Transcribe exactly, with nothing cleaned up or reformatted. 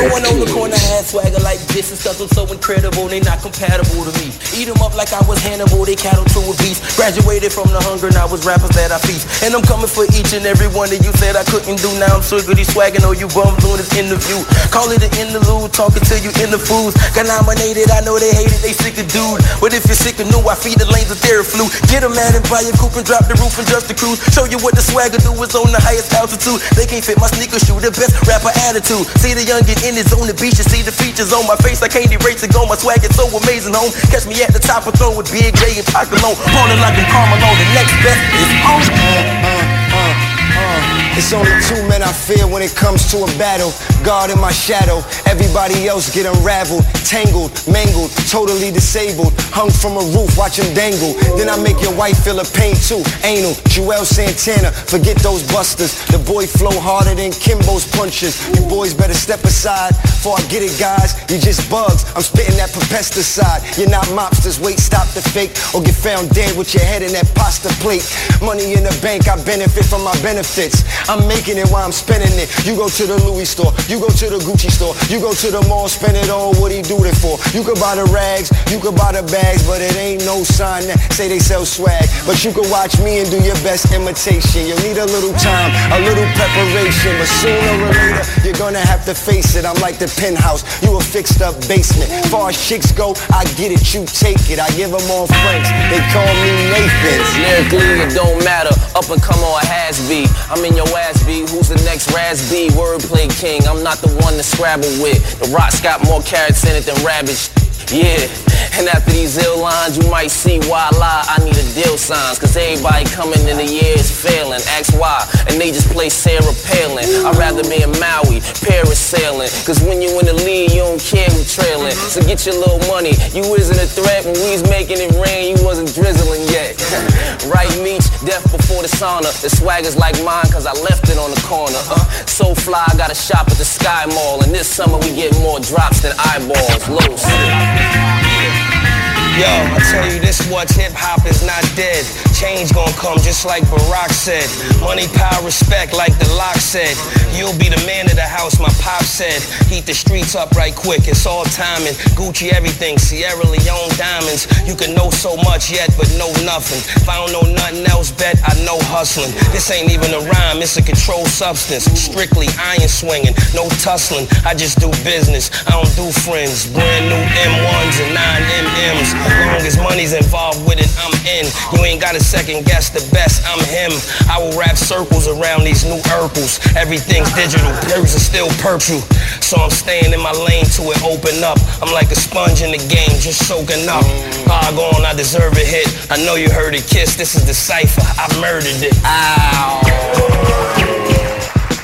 one on the corner had swagger like this, and stuff was so incredible, they not compatible to me. Eat them up like I was Hannibal, they cattle to a beast. Graduated from the hunger, now was rappers that I feast. And I'm coming for each and every one that you said I couldn't do. Now I'm swiggity swagging, oh you bums doing this interview. Call it an interlude, talking to you in the foods. Got nominated, I know they hate it, they sick of dude. But if you're sick of new, I feed the lanes of Theraflu. Get them mad and buy a coupe and drop the roof and just the cruise. Show you what the swagger do is on the highest altitude. They can't fit my sneaker shoe, the best rapper attitude. See the youngin' in his on the beach, you see the features on my face. I can't erase it, go my swag is so amazing, home. Catch me at the top of throne with Big J and Pac alone. Ballin' like a Carmelo, the next best is on. Uh, uh, uh, uh. It's only two men I fear when it comes to a battle. God in my shadow, everybody else get unraveled, tangled, mangled, totally disabled. Hung from a roof, watch him dangle. Then I make your wife feel a pain too. Anal, Joel Santana, forget those busters. The boy flow harder than Kimbo's punches. You boys better step aside, before I get it guys. You just bugs, I'm spitting that pesticide. You're not mobsters, wait, stop the fake, or get found dead with your head in that pasta plate. Money in the bank, I benefit from my benefits. I'm making it while I'm spending it. You go to the Louis store, you go to the Gucci store, you go to the mall, spend it all, what he do it for? You could buy the rags, you could buy the bags, but it ain't no sign that say they sell swag. But you could watch me and do your best imitation. You'll need a little time, a little preparation, but sooner or later, you're gonna have to face it. I'm like the penthouse, you a fixed up basement. Far as chicks go, I get it, you take it. I give them all Franks, they call me Nathan. Lyrically, it don't matter, up and come on has be. I'm in your ass B, who's the next Raz B? Wordplay king, I'm not the one to scrabble with. The Rock's got more carrots in it than rabbits. Yeah, and after these ill lines, you might see why I lie. I need a deal signs, cause everybody coming in the year is failing. Ask why, and they just play Sarah Palin. I'd rather be in Maui, parasailing, cause when you in the lead, you don't care who trailing. So get your little money, you isn't a threat. When we was making it rain, you wasn't drizzling yet. Right, Meech, death before the sauna. The swagger's like mine, cause I left it on the corner. uh, So fly, I got a shop at the Sky Mall, and this summer we get more drops than eyeballs. Los. Yo, I tell you this much, hip-hop is not dead. Change gon' come just like Barack said. Money, power, respect like the lock said. You'll be the man of the house, my pop said. Heat the streets up right quick, it's all timing. Gucci everything, Sierra Leone diamonds. You can know so much yet, but know nothing. If I don't know nothing else, bet I know hustling. This ain't even a rhyme, it's a controlled substance. Strictly iron swinging, no tussling. I just do business, I don't do friends. Brand new M ones and nine M Ms. Long as money's involved with it, I'm in. You ain't gotta second guess the best, I'm him. I will wrap circles around these new Urkels. Everything's digital, perks are still purple. So I'm staying in my lane till it open up. I'm like a sponge in the game, just soaking up. Log on, I deserve a hit. I know you heard it, Kiss, this is the cipher, I murdered it. Ow.